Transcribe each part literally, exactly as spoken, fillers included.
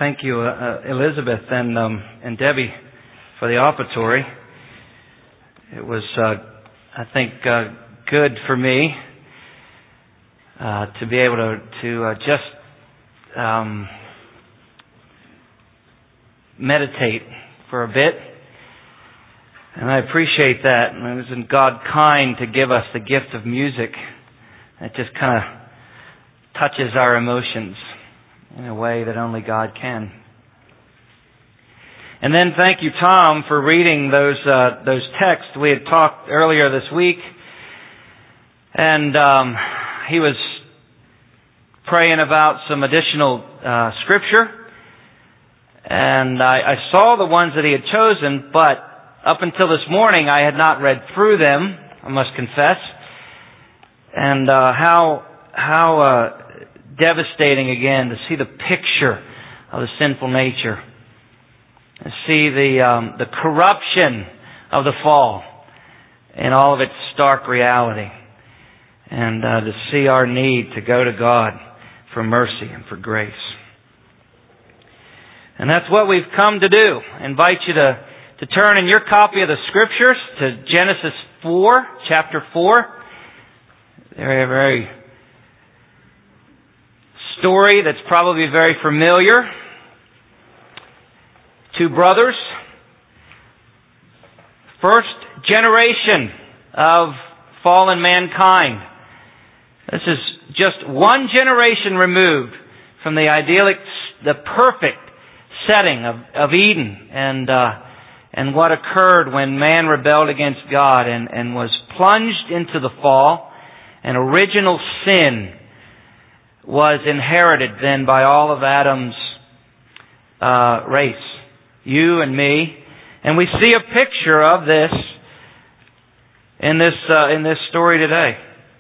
thank you, uh, uh, Elizabeth and um, and Debbie, for the offertory. It was, uh, I think, uh, good for me uh, to be able to to uh, just um, meditate for a bit, and I appreciate that. And isn't God kind to give us the gift of music? It just kind of touches our emotions in a way that only God can. And then thank you, Tom, for reading those uh, those texts. We had talked earlier this week, and um, he was praying about some additional uh, scripture, and I, I saw the ones that he had chosen, but up until this morning I had not read through them, I must confess, and uh, how how. Uh, devastating again to see the picture of the sinful nature, to see the um, the corruption of the fall in all of its stark reality, and uh, to see our need to go to God for mercy and for grace. And that's what we've come to do. I invite you to, to turn in your copy of the Scriptures to Genesis four, chapter four. Very, very story that's probably very familiar. Two brothers, first generation of fallen mankind. This is just one generation removed from the idyllic, the perfect setting of, of Eden, and uh, and what occurred when man rebelled against God and, and was plunged into the fall. And original sin was inherited then by all of Adam's uh, race, you and me, and we see a picture of this in this uh, in this story today.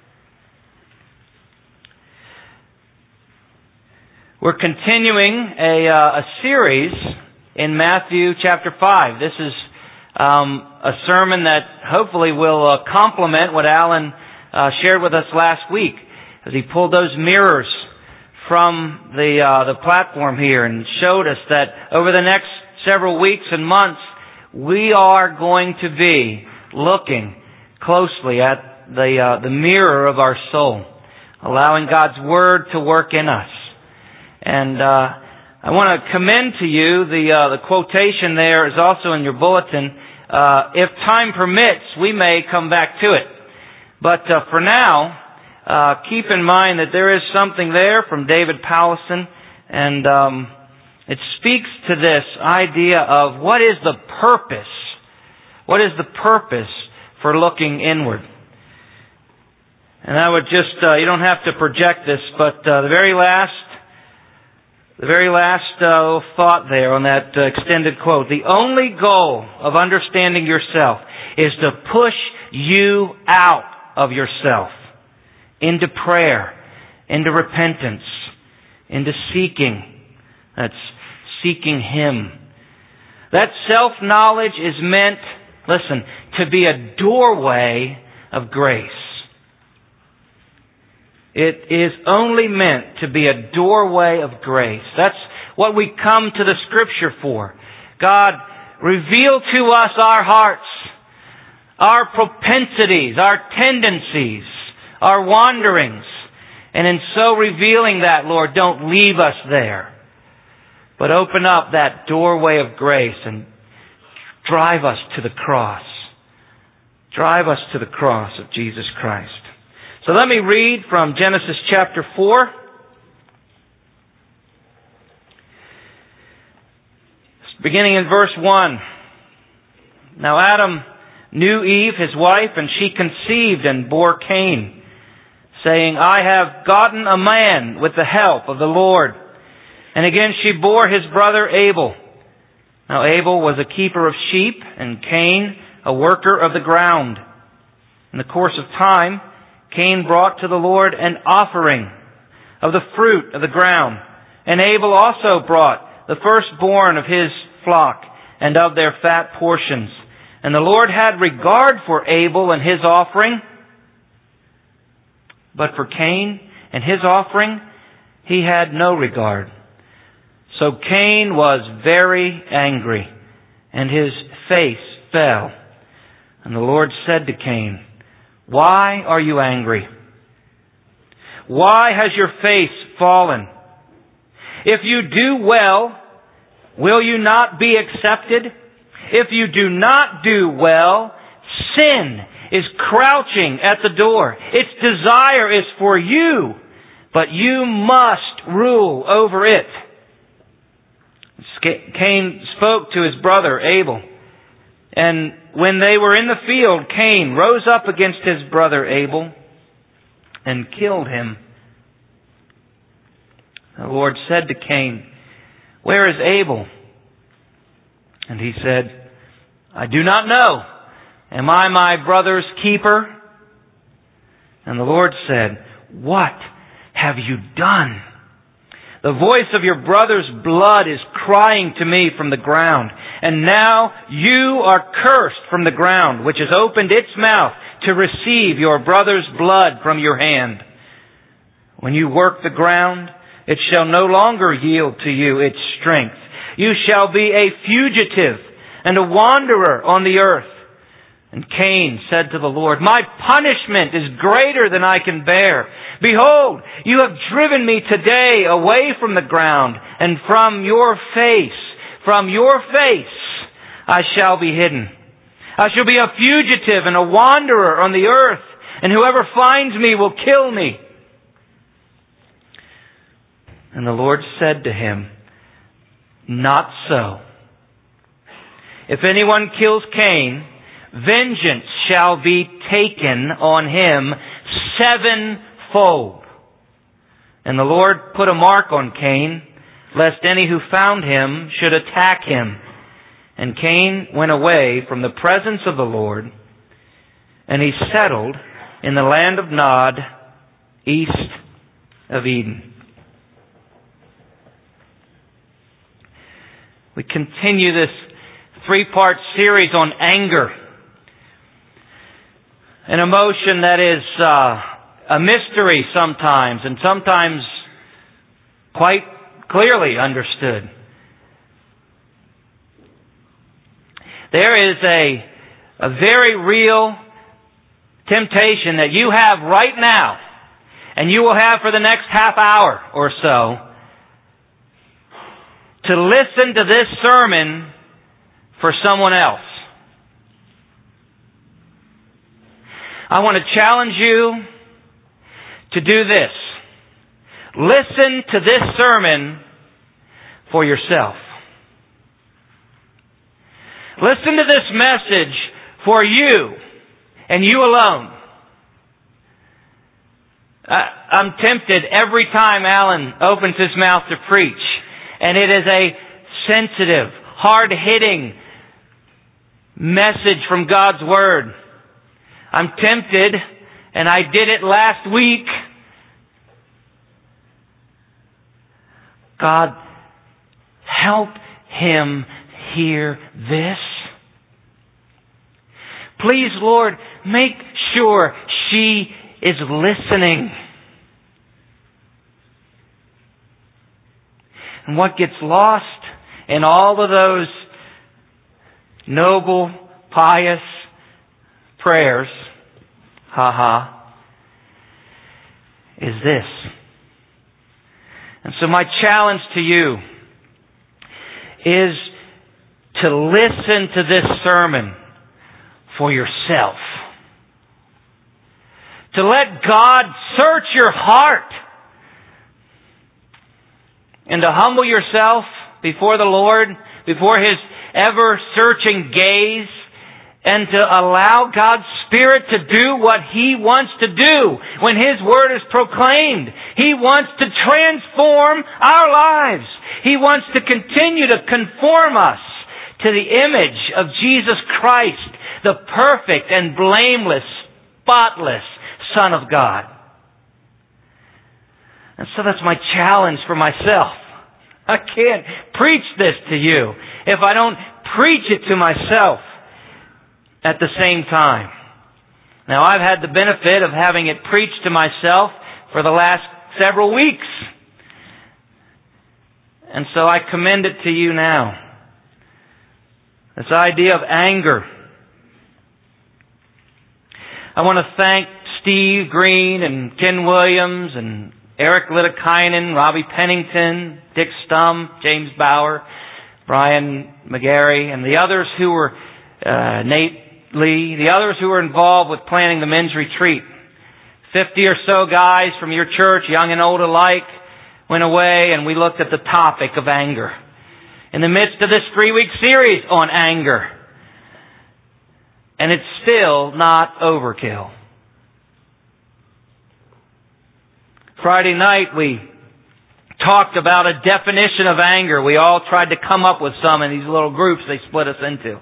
We're continuing a uh, a series in Matthew chapter five. This is um, a sermon that hopefully will uh, complement what Alan uh, shared with us last week, as he pulled those mirrors from the uh, the platform here and showed us that over the next several weeks and months, we are going to be looking closely at the uh, the mirror of our soul, allowing God's Word to work in us. And uh, I want to commend to you the uh, the quotation there is also in your bulletin. Uh, if time permits, we may come back to it, but uh, for now, Uh, keep in mind that there is something there from David Powlison, and um, it speaks to this idea of what is the purpose, what is the purpose for looking inward. And I would just, uh, you don't have to project this, but uh, the very last, the very last uh, thought there on that uh, extended quote, the only goal of understanding yourself is to push you out of yourself, into prayer, into repentance, into seeking. That's seeking Him. That self-knowledge is meant, listen, to be a doorway of grace. It is only meant to be a doorway of grace. That's what we come to the Scripture for. God, reveal to us our hearts, our propensities, our tendencies, our wanderings. And in so revealing that, Lord, don't leave us there, but open up that doorway of grace and drive us to the cross. Drive us to the cross of Jesus Christ. So let me read from Genesis chapter four. Beginning in verse one. Now Adam knew Eve, his wife, and she conceived and bore Cain, saying, I have gotten a man with the help of the Lord. And again she bore his brother Abel. Now Abel was a keeper of sheep, and Cain a worker of the ground. In the course of time, Cain brought to the Lord an offering of the fruit of the ground. And Abel also brought the firstborn of his flock and of their fat portions. And the Lord had regard for Abel and his offering, but for Cain and his offering, He had no regard. So Cain was very angry, and his face fell. And the Lord said to Cain, "Why are you angry? Why has your face fallen? If you do well, will you not be accepted? If you do not do well, sin is crouching at the door. Its desire is for you, but you must rule over it." Cain spoke to his brother Abel. And when they were in the field, Cain rose up against his brother Abel and killed him. The Lord said to Cain, "Where is Abel?" And he said, "I do not know. Am I my brother's keeper?" And the Lord said, "What have you done? The voice of your brother's blood is crying to me from the ground. And now you are cursed from the ground, which has opened its mouth to receive your brother's blood from your hand. When you work the ground, it shall no longer yield to you its strength. You shall be a fugitive and a wanderer on the earth." And Cain said to the Lord, "My punishment is greater than I can bear. Behold, you have driven me today away from the ground, and from your face, from your face, I shall be hidden. I shall be a fugitive and a wanderer on the earth, and whoever finds me will kill me." And the Lord said to him, "Not so. If anyone kills Cain, vengeance shall be taken on him sevenfold." And the Lord put a mark on Cain, lest any who found him should attack him. And Cain went away from the presence of the Lord, and he settled in the land of Nod, east of Eden. We continue this three-part series on anger, an emotion that is uh, a mystery sometimes, and sometimes quite clearly understood. There is a, a very real temptation that you have right now, and you will have for the next half hour or so, to listen to this sermon for someone else. I want to challenge you to do this. Listen to this sermon for yourself. Listen to this message for you and you alone. I, I'm tempted every time Alan opens his mouth to preach, and it is a sensitive, hard-hitting message from God's Word. I'm tempted, and I did it last week. God, help him hear this. Please, Lord, make sure she is listening. And what gets lost in all of those noble, pious prayers, ha-ha, is this. And so my challenge to you is to listen to this sermon for yourself. To let God search your heart. And to humble yourself before the Lord, before His ever-searching gaze, and to allow God's Spirit to do what He wants to do when His Word is proclaimed. He wants to transform our lives. He wants to continue to conform us to the image of Jesus Christ, the perfect and blameless, spotless Son of God. And so that's my challenge for myself. I can't preach this to you if I don't preach it to myself at the same time. Now, I've had the benefit of having it preached to myself for the last several weeks. And so I commend it to you now. This idea of anger. I want to thank Steve Green and Ken Williams and Eric Littikainen, Robbie Pennington, Dick Stum, James Bauer, Brian McGarry, and the others who were, uh, Nate Lee, the others who were involved with planning the men's retreat. Fifty or so guys from your church, young and old alike, went away and we looked at the topic of anger. In the midst of this three-week series on anger. And it's still not overkill. Friday night we talked about a definition of anger. We all tried to come up with some in these little groups they split us into.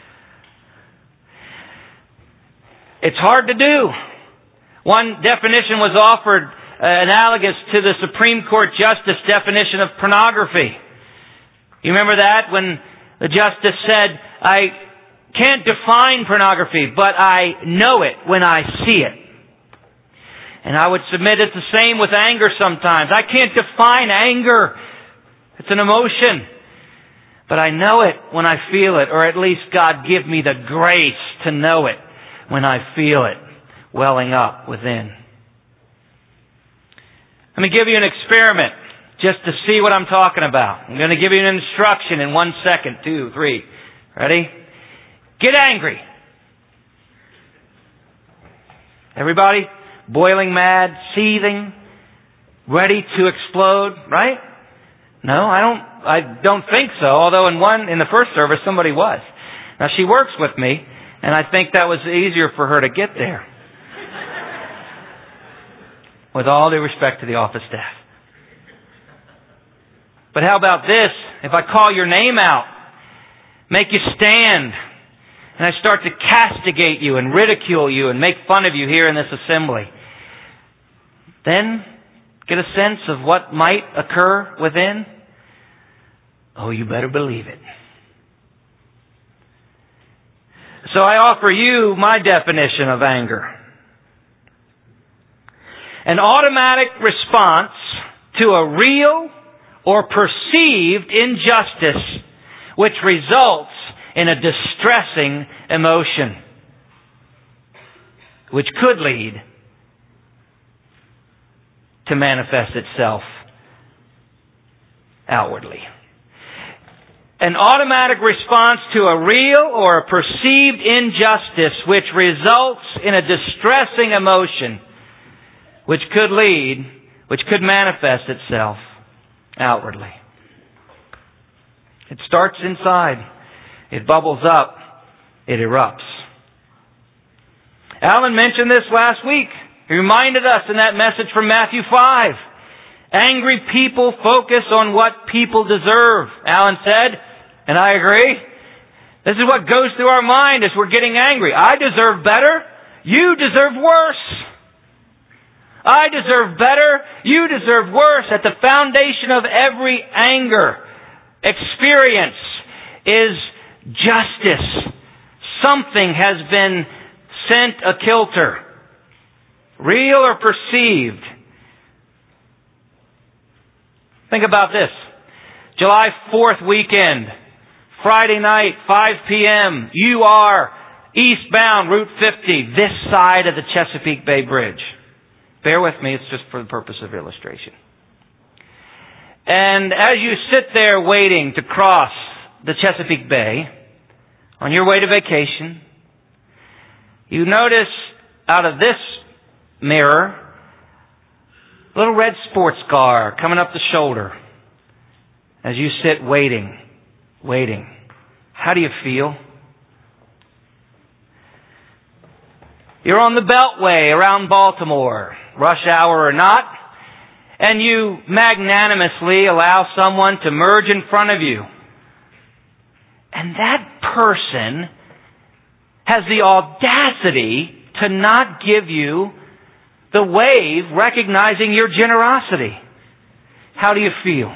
It's hard to do. One definition was offered uh, analogous to the Supreme Court Justice definition of pornography. You remember that when the justice said, I can't define pornography, but I know it when I see it. And I would submit it's the same with anger sometimes. I can't define anger. It's an emotion. But I know it when I feel it, or at least God give me the grace to know it when I feel it welling up within. Let me give you an experiment just to see what I'm talking about. I'm going to give you an instruction in one second, two, three. Ready? Get angry. Everybody? Boiling mad, seething, ready to explode, right? No, I don't, I don't think so. Although in one, in the first service, somebody was. Now she works with me, and I think that was easier for her to get there. With all due respect to the office staff. But how about this? If I call your name out, make you stand, and I start to castigate you and ridicule you and make fun of you here in this assembly, then get a sense of what might occur within? Oh, you better believe it. So I offer you my definition of anger. An automatic response to a real or perceived injustice which results in a distressing emotion, which could lead to manifest itself outwardly. An automatic response to a real or a perceived injustice which results in a distressing emotion which could lead, which could manifest itself outwardly. It starts inside. It bubbles up. It erupts. Alan mentioned this last week. He reminded us in that message from Matthew five. Angry people focus on what people deserve, Alan said, and I agree. This is what goes through our mind as we're getting angry. I deserve better. You deserve worse. I deserve better. You deserve worse. At the foundation of every anger experience is justice. Something has been sent akilter. Real or perceived. Think about this. July fourth weekend. Friday night, five p.m. You are eastbound Route fifty, this side of the Chesapeake Bay Bridge. Bear with me, it's just for the purpose of illustration. And as you sit there waiting to cross the Chesapeake Bay, on your way to vacation, you notice out of this mirror, a little red sports car coming up the shoulder as you sit waiting, waiting. How do you feel? You're on the Beltway around Baltimore, rush hour or not, and you magnanimously allow someone to merge in front of you. And that person has the audacity to not give you the wave recognizing your generosity. How do you feel?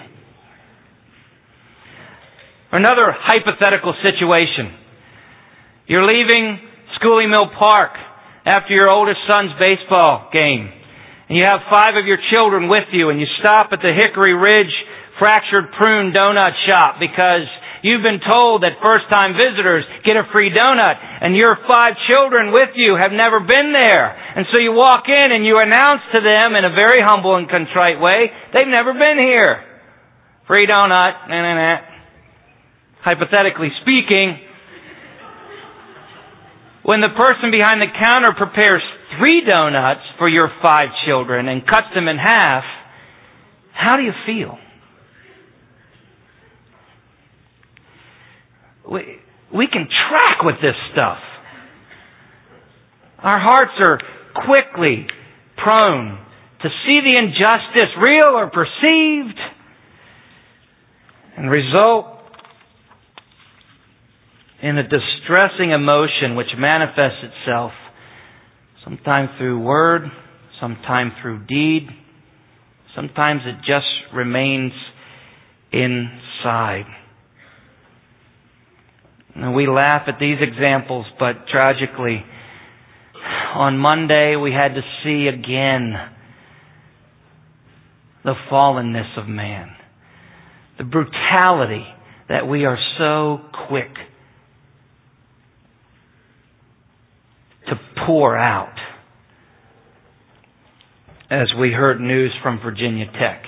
Another hypothetical situation. You're leaving Schoolie Mill Park after your oldest son's baseball game. And you have five of your children with you, and you stop at the Hickory Ridge fractured prune donut shop because you've been told that first-time visitors get a free donut, and your five children with you have never been there. And so you walk in and you announce to them in a very humble and contrite way, they've never been here. Free donut, nah, nah, nah. Hypothetically speaking, when the person behind the counter prepares three donuts for your five children and cuts them in half, how do you feel? We, we can track with this stuff. Our hearts are quickly prone to see the injustice, real or perceived, and result in a distressing emotion which manifests itself sometimes through word, sometimes through deed, sometimes it just remains inside. And we laugh at these examples, but tragically, on Monday we had to see again the fallenness of man. The brutality that we are so quick to pour out. As we heard news from Virginia Tech.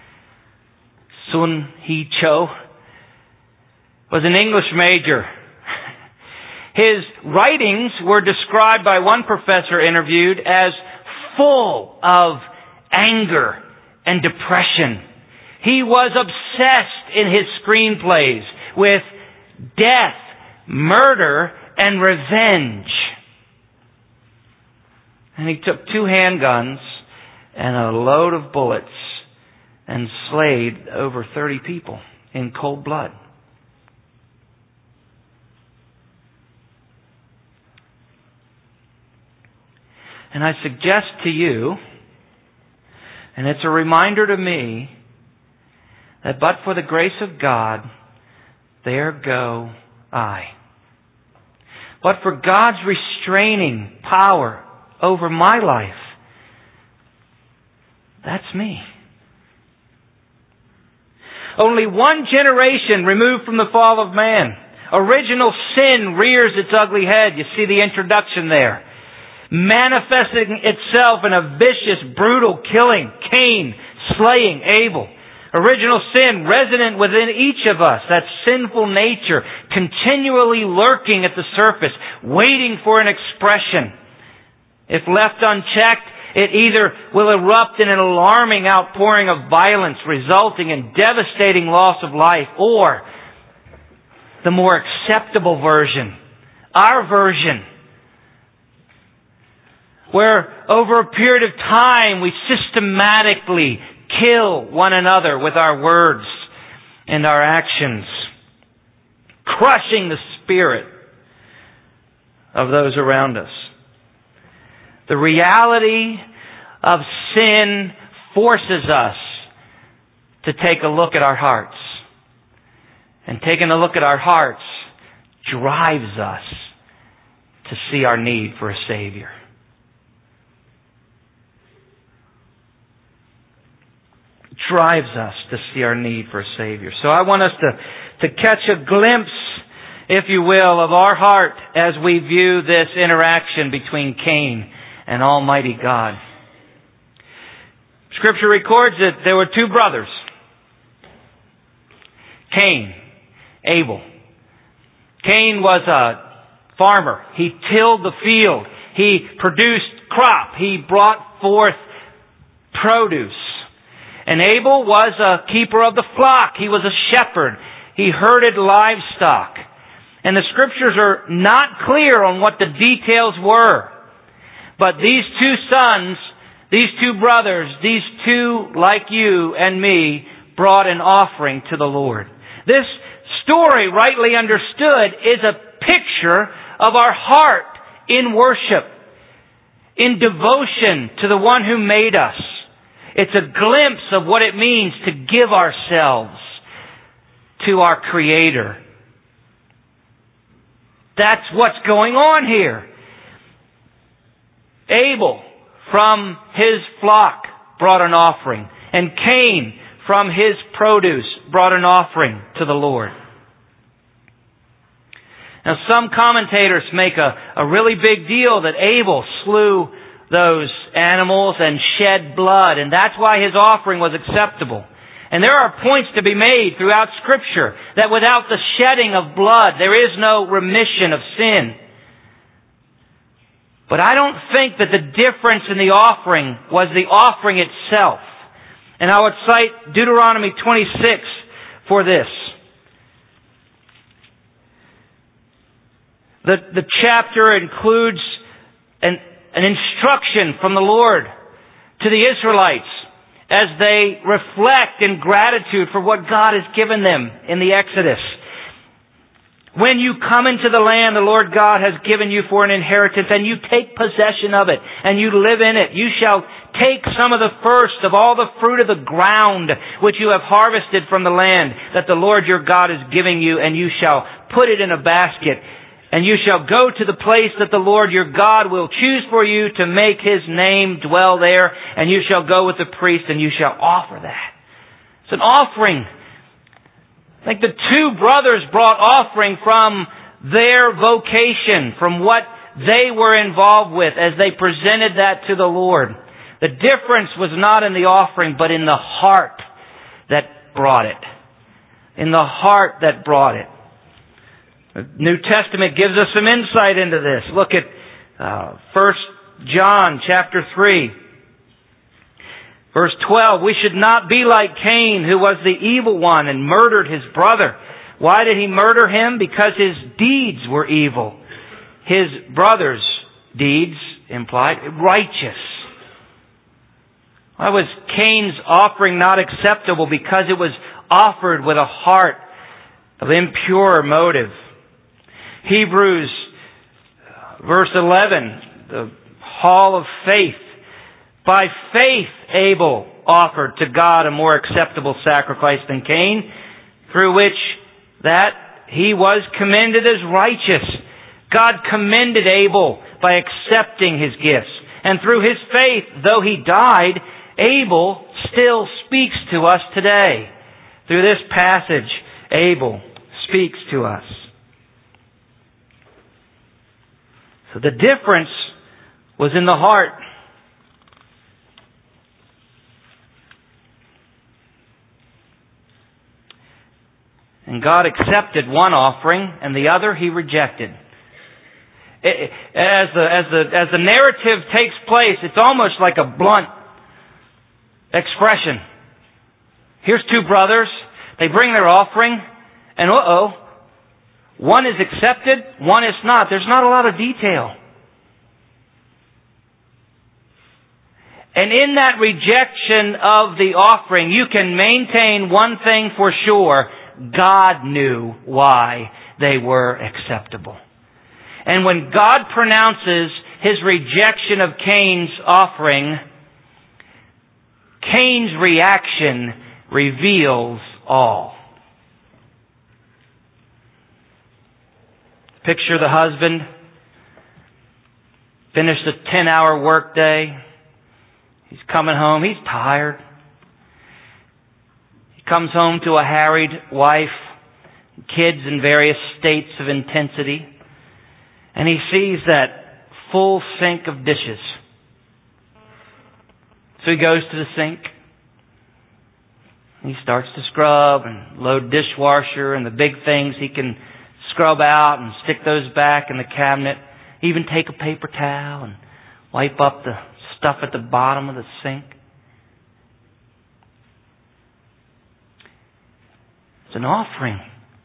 Sun Hee Cho was an English major. His writings were described by one professor interviewed as full of anger and depression. He was obsessed in his screenplays with death, murder, and revenge. And he took two handguns and a load of bullets and slayed over thirty people in cold blood. And I suggest to you, and it's a reminder to me, that but for the grace of God, there go I. But for God's restraining power over my life, that's me. Only one generation removed from the fall of man. Original sin rears its ugly head. You see the introduction there. Manifesting itself in a vicious, brutal killing. Cain slaying Abel. Original sin resident within each of us. That sinful nature continually lurking at the surface, waiting for an expression. If left unchecked, it either will erupt in an alarming outpouring of violence, resulting in devastating loss of life, or the more acceptable version, our version, where over a period of time we systematically kill one another with our words and our actions, crushing the spirit of those around us. The reality of sin forces us to take a look at our hearts. And taking a look at our hearts drives us to see our need for a Savior. Drives us to see our need for a Savior. So I want us to, to catch a glimpse, if you will, of our heart as we view this interaction between Cain and Almighty God. Scripture records that there were two brothers. Cain, Abel. Cain was a farmer. He tilled the field. He produced crop. He brought forth produce. And Abel was a keeper of the flock. He was a shepherd. He herded livestock. And the Scriptures are not clear on what the details were. But these two sons, these two brothers, these two, like you and me, brought an offering to the Lord. This story, rightly understood, is a picture of our heart in worship, in devotion to the one who made us. It's a glimpse of what it means to give ourselves to our Creator. That's what's going on here. Abel, from his flock, brought an offering. And Cain, from his produce brought an offering to the Lord. Now, some commentators make a, a really big deal that Abel slew those animals and shed blood, and that's why his offering was acceptable. And there are points to be made throughout Scripture that without the shedding of blood, there is no remission of sin. But I don't think that the difference in the offering was the offering itself. And I would cite Deuteronomy twenty-six for this. The, the chapter includes an, an instruction from the Lord to the Israelites as they reflect in gratitude for what God has given them in the Exodus. When you come into the land the Lord God has given you for an inheritance, and you take possession of it, and you live in it, you shall take some of the first of all the fruit of the ground which you have harvested from the land that the Lord your God is giving you, and you shall put it in a basket. And you shall go to the place that the Lord your God will choose for you to make His name dwell there. And you shall go with the priest and you shall offer that. It's an offering. I think the two brothers brought offering from their vocation, from what they were involved with as they presented that to the Lord. The difference was not in the offering, but in the heart that brought it. In the heart that brought it. The New Testament gives us some insight into this. Look at uh, First John chapter three. Verse twelve, we should not be like Cain, who was the evil one and murdered his brother. Why did he murder him? Because his deeds were evil. His brother's deeds, implied, righteous. Why was Cain's offering not acceptable? Because it was offered with a heart of impure motive. Hebrews, verse eleven, the hall of faith. By faith, Abel offered to God a more acceptable sacrifice than Cain, through which that he was commended as righteous. God commended Abel by accepting his gifts. And through his faith, though he died, Abel still speaks to us today. Through this passage, Abel speaks to us. So the difference was in the heart. And God accepted one offering, and the other He rejected. It, as the as the as the narrative takes place, it's almost like a blunt expression. Here's two brothers. They bring their offering, and uh-oh, one is accepted, one is not. There's not a lot of detail. And in that rejection of the offering, you can maintain one thing for sure. God knew why they were acceptable. And when God pronounces His rejection of Cain's offering, Cain's reaction reveals all. Picture the husband, finished a ten-hour workday. He's coming home. He's tired. He comes home to a harried wife, kids in various states of intensity, and he sees that full sink of dishes. So he goes to the sink. He starts to scrub and load dishwasher and the big things he can scrub out and stick those back in the cabinet. Even take a paper towel and wipe up the stuff at the bottom of the sink. It's an offering.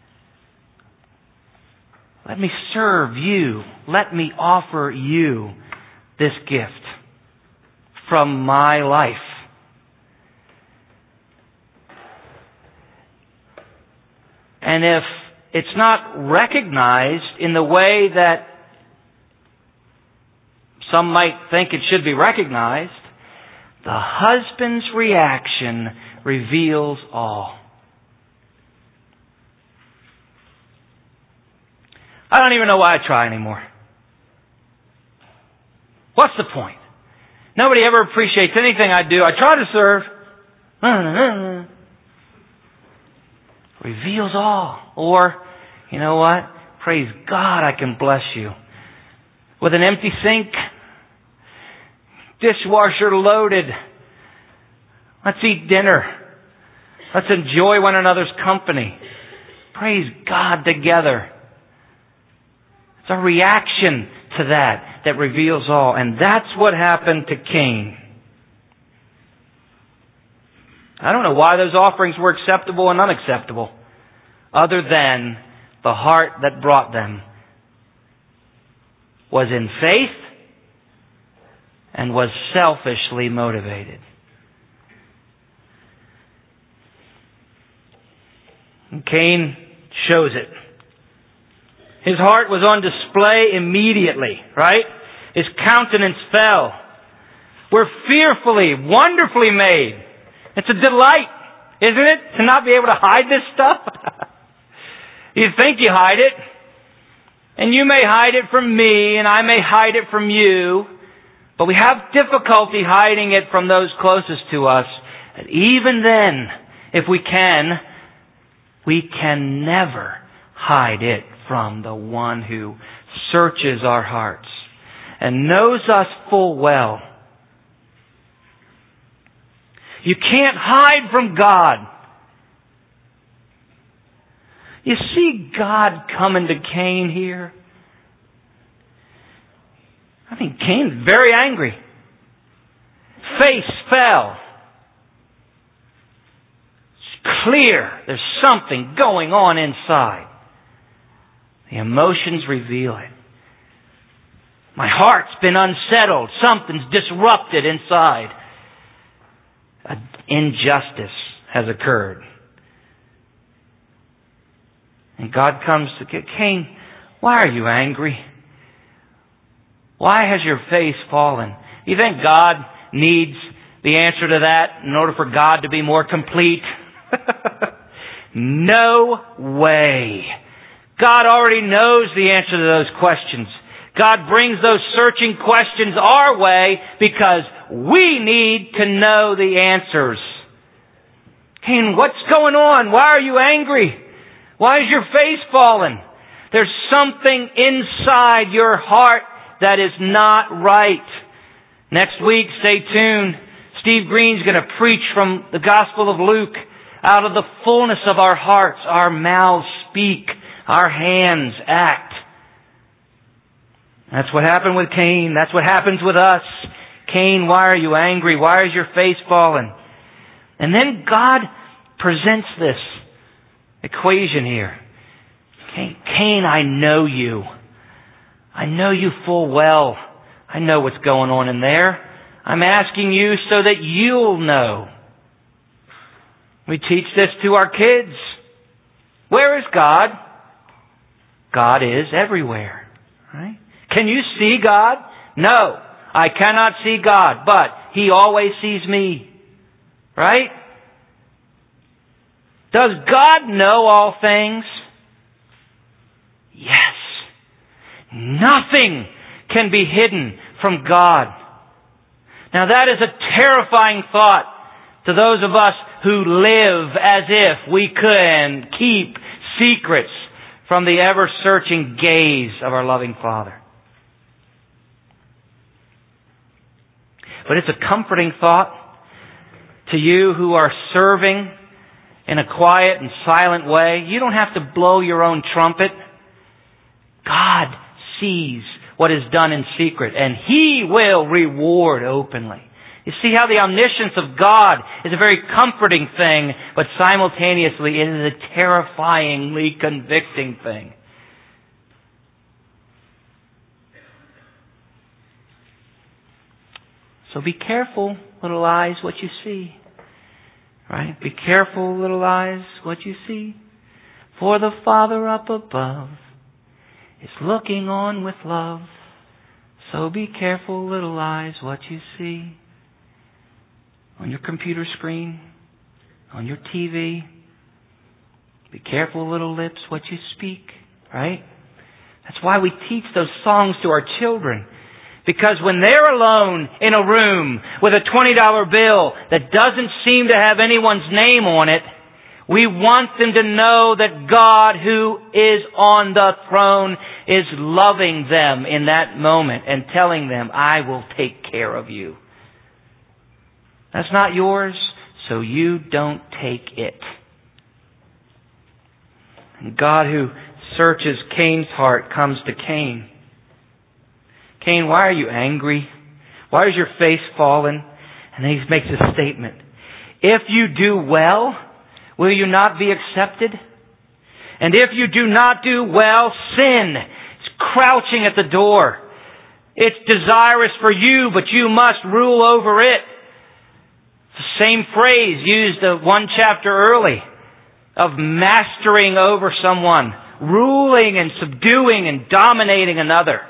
Let me serve you. Let me offer you this gift from my life. And if it's not recognized in the way that some might think it should be recognized, the husband's reaction reveals all. I don't even know why I try anymore. What's the point? Nobody ever appreciates anything I do. I try to serve. reveals all. Or, you know what? Praise God, I can bless you. With an empty sink, dishwasher loaded. Let's eat dinner. Let's enjoy one another's company. Praise God together. It's a reaction to that that reveals all. And that's what happened to Cain. I don't know why those offerings were acceptable and unacceptable, other than the heart that brought them was in faith and was selfishly motivated. And Cain shows it. His heart was on display immediately, right? His countenance fell. We're fearfully, wonderfully made. It's a delight, isn't it, to not be able to hide this stuff? You think you hide it, and you may hide it from me, and I may hide it from you, but we have difficulty hiding it from those closest to us. And even then, if we can, we can never hide it from the one who searches our hearts and knows us full well. You can't hide from God. You see God coming to Cain here? I mean, Cain's very angry. Face fell. It's clear there's something going on inside. The emotions reveal it. My heart's been unsettled. Something's disrupted inside. An injustice has occurred. And God comes to Cain, why are you angry? Why has your face fallen? You think God needs the answer to that in order for God to be more complete? No way. God already knows the answer to those questions. God brings those searching questions our way because we need to know the answers. Cain, what's going on? Why are you angry? Why is your face fallen? There's something inside your heart that is not right. Next week, stay tuned. Steve Green's going to preach from the Gospel of Luke. Out of the fullness of our hearts, our mouths speak, our hands act. That's what happened with Cain. That's what happens with us. Cain, why are you angry? Why is your face fallen? And then God presents this equation here. Cain, Cain, I know you. I know you full well. I know what's going on in there. I'm asking you so that you'll know. We teach this to our kids. Where is God? God is everywhere. Right? Can you see God? No, I cannot see God, but He always sees me. Right? Does God know all things? Yes. Nothing can be hidden from God. Now that is a terrifying thought to those of us who live as if we can keep secrets from the ever-searching gaze of our loving Father. But it's a comforting thought to you who are serving in a quiet and silent way. You don't have to blow your own trumpet. God sees what is done in secret, and He will reward openly. You see how the omniscience of God is a very comforting thing, but simultaneously it is a terrifyingly convicting thing. So be careful, little eyes, what you see. Right? Be careful, little eyes, what you see. For the Father up above is looking on with love. So be careful, little eyes, what you see. On your computer screen, on your T V. Be careful, little lips, what you speak. Right? That's why we teach those songs to our children. Because when they're alone in a room with a twenty dollar bill that doesn't seem to have anyone's name on it, We want them to know that God, who is on the throne, is loving them in that moment and telling them, I will take care of you. That's not yours, so you don't take it. And God, who searches Cain's heart, comes to Cain. Cain, why are you angry? Why is your face fallen? And then he makes a statement. If you do well, will you not be accepted? And if you do not do well, sin is crouching at the door. It's desirous for you, but you must rule over it. It's the same phrase used uh, one chapter early of mastering over someone, ruling and subduing and dominating another.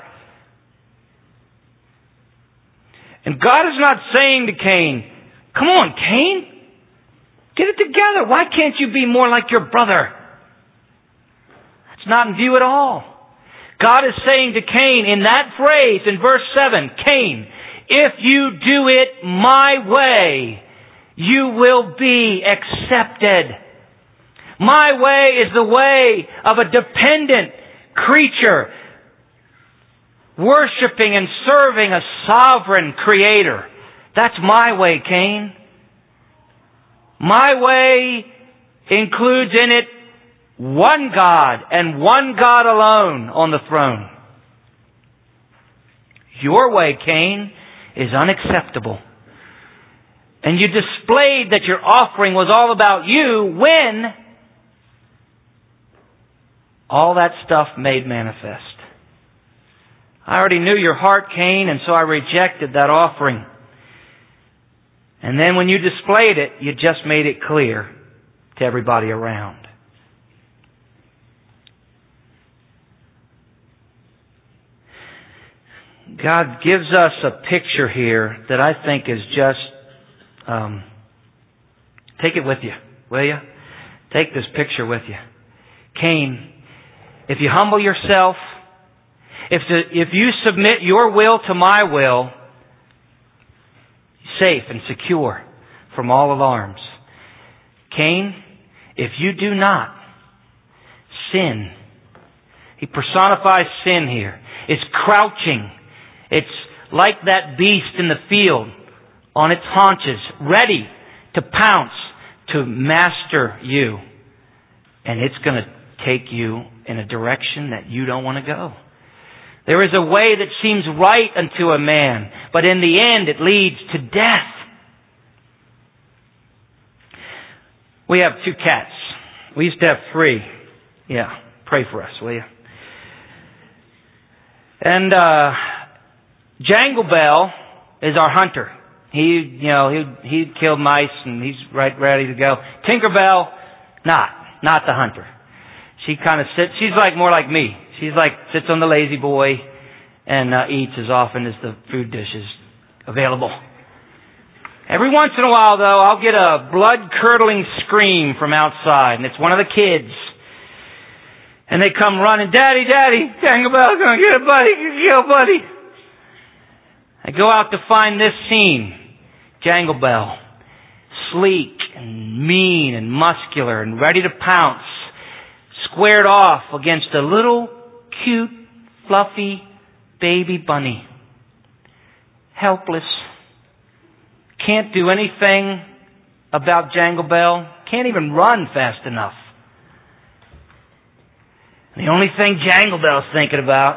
And God is not saying to Cain, come on, Cain, get it together. Why can't you be more like your brother? That's not in view at all. God is saying to Cain in that phrase in verse seven, Cain, if you do it my way, you will be accepted. My way is the way of a dependent creature, worshiping and serving a sovereign Creator. That's my way, Cain. My way includes in it one God and one God alone on the throne. Your way, Cain, is unacceptable. And you displayed that your offering was all about you when all that stuff made manifest. I already knew your heart, Cain, and so I rejected that offering. And then when you displayed it, you just made it clear to everybody around. God gives us a picture here that I think is just, um, take it with you, will you? Take this picture with you. Cain, if you humble yourself, if the, if you submit your will to my will, safe and secure from all alarms. Cain, if you do not, sin. He personifies sin here. It's crouching. It's like that beast in the field on its haunches, ready to pounce, to master you. And it's going to take you in a direction that you don't want to go. There is a way that seems right unto a man, but in the end it leads to death. We have two cats. We used to have three. Yeah, pray for us, will you? And uh, Jangle Bell is our hunter. He, you know, he he killed mice and he's right ready to go. Tinkerbell, not, not the hunter. She kind of sits. She's like more like me. She's like sits on the lazy boy and uh, eats as often as the food dish is available. Every once in a while, though, I'll get a blood-curdling scream from outside, and it's one of the kids. And they come running, Daddy, Daddy, Jangle Bell's going to get a buddy, kill buddy. I go out to find this scene. Jangle Bell, sleek and mean and muscular and ready to pounce, squared off against a little cute, fluffy baby bunny. Helpless. Can't do anything about Jangle Bell. Can't even run fast enough. The only thing Jangle Bell's thinking about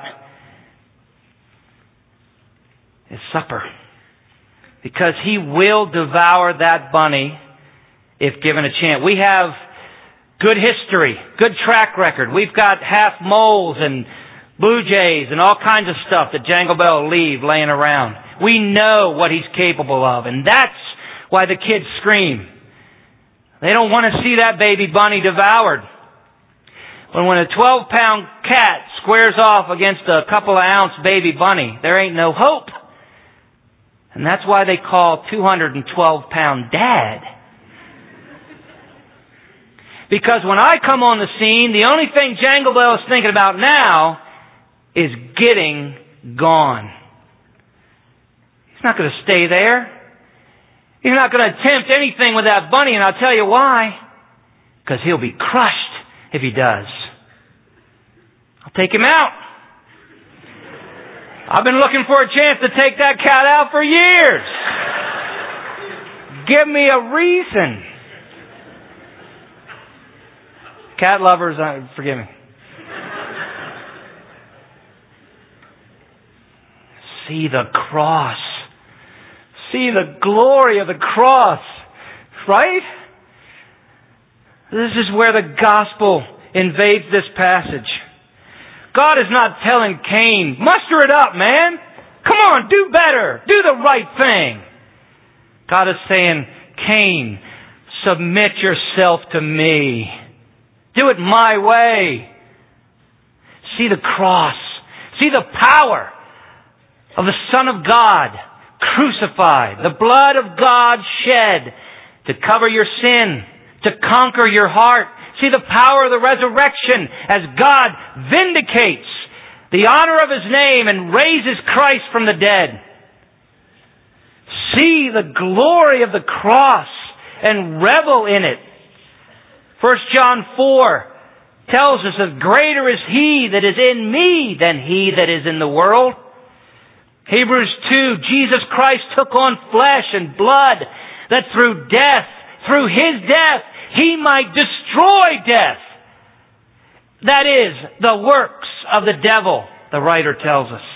is supper. Because he will devour that bunny if given a chance. We have good history, good track record. We've got half moles and blue jays and all kinds of stuff that Jangle Bell will leave laying around. We know what he's capable of, and that's why the kids scream. They don't want to see that baby bunny devoured. But when a twelve-pound cat squares off against a couple of ounce baby bunny, there ain't no hope. And that's why they call two hundred twelve pound Dad. Because when I come on the scene, the only thing Jangle Bell is thinking about now is getting gone. He's not going to stay there. He's not going to attempt anything with that bunny, and I'll tell you why. because he'll be crushed if he does. I'll take him out. I've been looking for a chance to take that cat out for years. Give me a reason. Cat lovers, forgive me. See the cross. See the glory of the cross. Right? This is where the gospel invades this passage. God is not telling Cain, muster it up, man. Come on, do better. Do the right thing. God is saying, Cain, submit yourself to me. Do it my way. See the cross. See the power of the Son of God crucified. The blood of God shed to cover your sin, to conquer your heart. See the power of the resurrection as God vindicates the honor of His name and raises Christ from the dead. See the glory of the cross and revel in it. First John four tells us that greater is He that is in me than he that is in the world. Hebrews two, Jesus Christ took on flesh and blood that through death, through His death, He might destroy death. That is, the works of the devil, the writer tells us.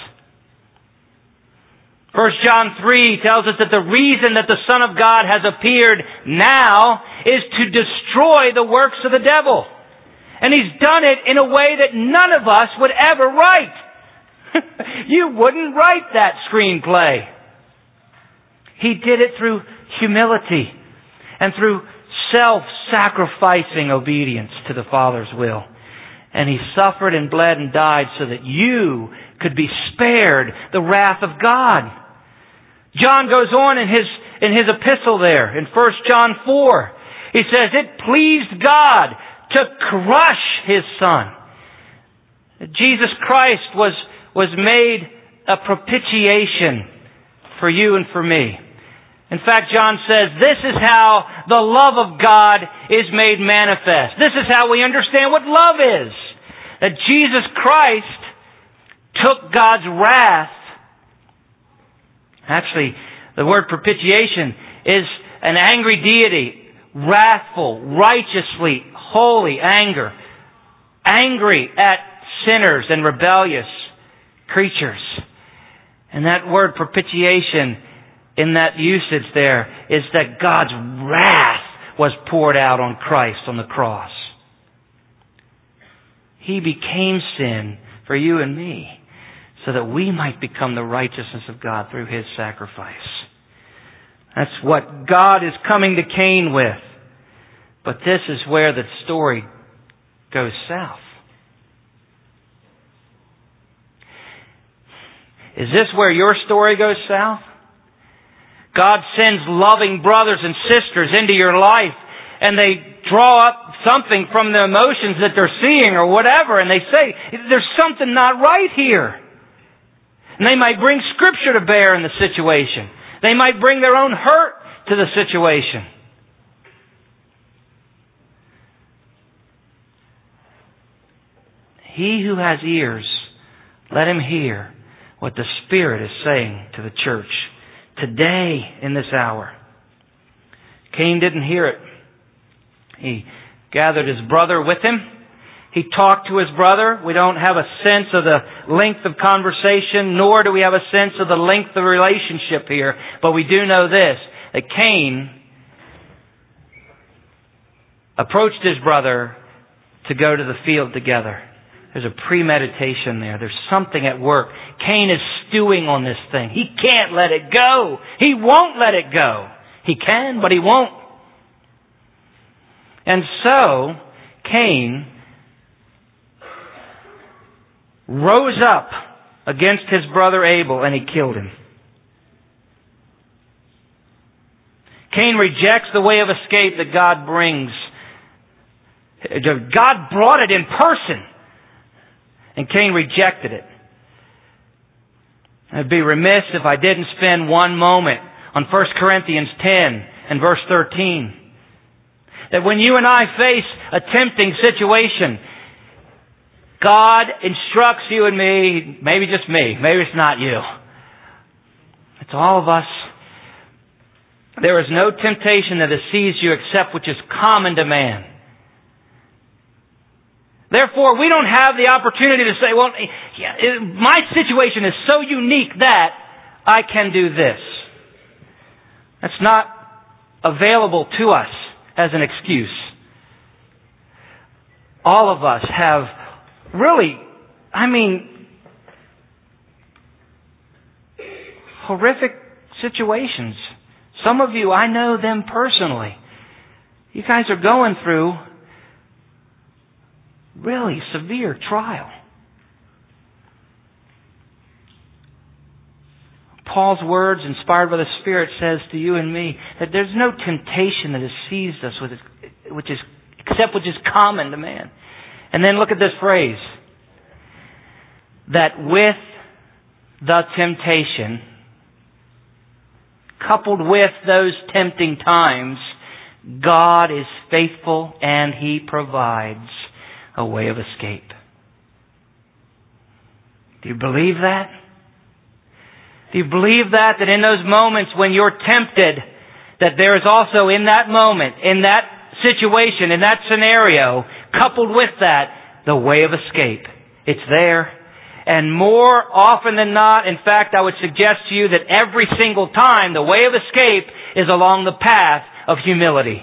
First John three tells us that the reason that the Son of God has appeared now is to destroy the works of the devil. And He's done it in a way that none of us would ever write. You wouldn't write that screenplay. He did it through humility and through self-sacrificing obedience to the Father's will. And He suffered and bled and died so that you could be spared the wrath of God. John goes on in his, in his epistle there, in First John four. He says, it pleased God to crush His Son. Jesus Christ was, was made a propitiation for you and for me. In fact, John says, this is how the love of God is made manifest. This is how we understand what love is. That Jesus Christ took God's wrath. Actually, the word propitiation is an angry deity, wrathful, righteously, holy anger, angry at sinners and rebellious creatures. And that word propitiation in that usage there is that God's wrath was poured out on Christ on the cross. He became sin for you and me so that we might become the righteousness of God through His sacrifice. That's what God is coming to Cain with. But this is where the story goes south. Is this where your story goes south? God sends loving brothers and sisters into your life, and they draw up something from the emotions that they're seeing or whatever, and they say, there's something not right here. And they might bring Scripture to bear in the situation. They might bring their own hurt to the situation. He who has ears, let him hear what the Spirit is saying to the church today in this hour. Cain didn't hear it. He gathered his brother with him. He talked to his brother. We don't have a sense of the length of conversation, nor do we have a sense of the length of relationship here. But we do know this, that Cain approached his brother to go to the field together. There's a premeditation there. There's something at work. Cain is stewing on this thing. He can't let it go. He won't let it go. He can, but he won't. And so, Cain rose up against his brother Abel and he killed him. Cain rejects the way of escape that God brings. God brought it in person, and Cain rejected it. I'd be remiss if I didn't spend one moment on First Corinthians ten and verse thirteen. That when you and I face a tempting situation, God instructs you and me, maybe just me, maybe it's not you. It's all of us. There is no temptation that has seized you except which is common to man. Therefore, we don't have the opportunity to say, well, my situation is so unique that I can do this. That's not available to us as an excuse. All of us have really, I mean, horrific situations. Some of you, I know them personally. You guys are going through really severe trial. Paul's words, inspired by the Spirit, says to you and me that there's no temptation that has seized us with it, which is except which is common to man. And then look at this phrase, that with the temptation, coupled with those tempting times, God is faithful and He provides a way of escape. Do you believe that? Do you believe that? That in those moments when you're tempted, that there is also in that moment, in that situation, in that scenario, coupled with that, the way of escape. It's there. And more often than not, in fact, I would suggest to you that every single time, the way of escape is along the path of humility.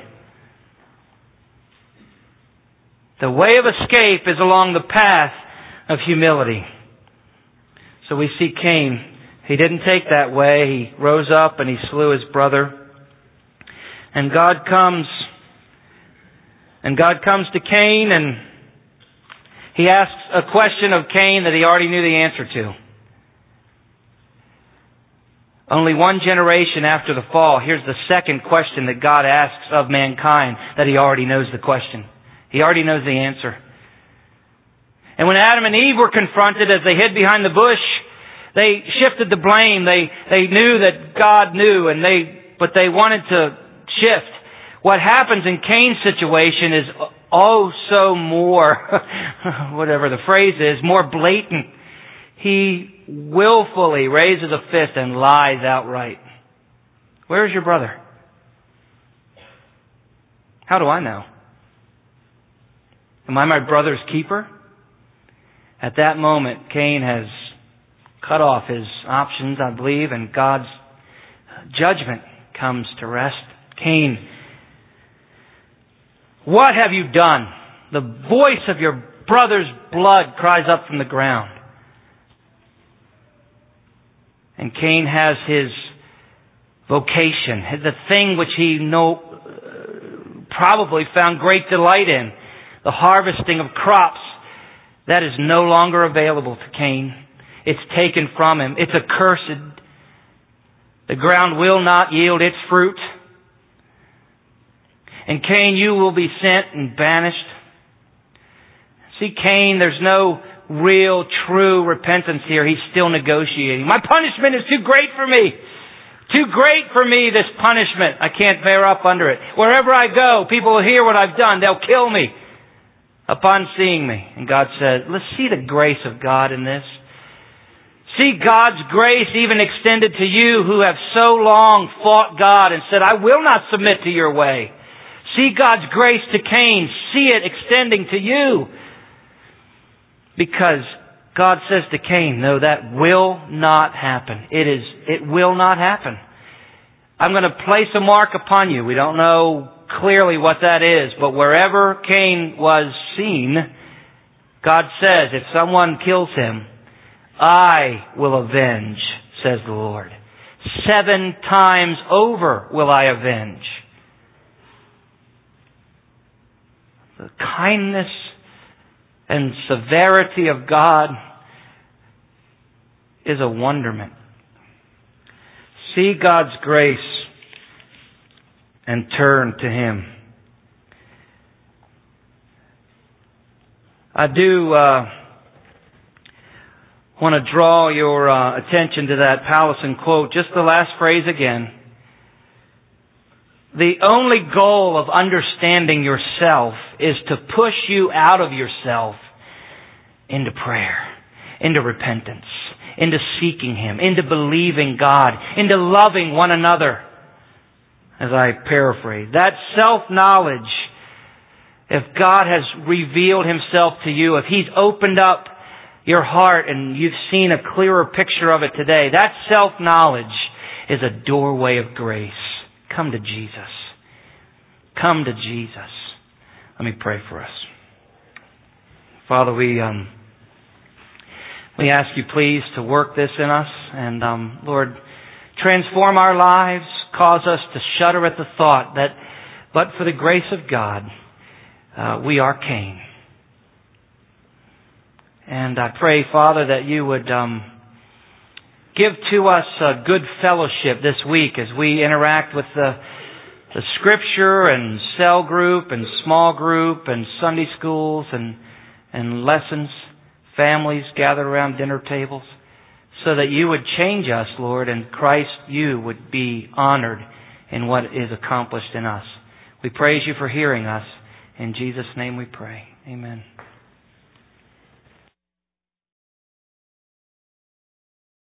The way of escape is along the path of humility. So we see Cain. He didn't take that way. He rose up and he slew his brother. And God comes, and God comes to Cain and He asks a question of Cain that he already knew the answer to. Only one generation after the fall, here's the second question that God asks of mankind that He already knows the question. He already knows the answer. And when Adam and Eve were confronted as they hid behind the bush, they shifted the blame. They they knew that God knew, and they but they wanted to shift. What happens in Cain's situation is oh so more, whatever the phrase is, more blatant. He willfully raises a fist and lies outright. Where's your brother? How do I know? Am I my brother's keeper? At that moment, Cain has cut off his options, I believe, and God's judgment comes to rest. Cain, what have you done? The voice of your brother's blood cries up from the ground. And Cain has his vocation, the thing which he know, probably found great delight in, the harvesting of crops. That is no longer available to Cain. It's taken from him. It's accursed. The ground will not yield its fruit. And Cain, you will be sent and banished. See, Cain, there's no real, true repentance here. He's still negotiating. My punishment is too great for me. Too great for me, this punishment. I can't bear up under it. Wherever I go, people will hear what I've done. They'll kill me upon seeing me. And God said, let's see the grace of God in this. See God's grace even extended to you who have so long fought God and said, I will not submit to your way. See God's grace to Cain. See it extending to you. Because God says to Cain, no, that will not happen. It is, it will not happen. I'm going to place a mark upon you. We don't know clearly what that is, but wherever Cain was seen, God says, if someone kills him, I will avenge, says the Lord. Seven times over will I avenge. The kindness and severity of God is a wonderment. See God's grace and turn to Him. I do uh, want to draw your uh, attention to that Powlison quote. Just the last phrase again. the only goal of understanding yourself is to push you out of yourself into prayer, into repentance, into seeking Him, into believing God, into loving one another, as I paraphrase. That self-knowledge, if God has revealed Himself to you, if He's opened up your heart and you've seen a clearer picture of it today, that self-knowledge is a doorway of grace. Come to Jesus. Come to Jesus. Let me pray for us. Father, we um, we ask you please to work this in us, and um, Lord, transform our lives, cause us to shudder at the thought that, but for the grace of God, uh, we are Cain. And I pray, Father, that you would um, give to us a good fellowship this week as we interact with the, the Scripture and cell group and small group and Sunday schools and, and lessons, families gathered around dinner tables, so that you would change us, Lord, and Christ, you would be honored in what is accomplished in us. We praise you for hearing us. In Jesus' name we pray. Amen.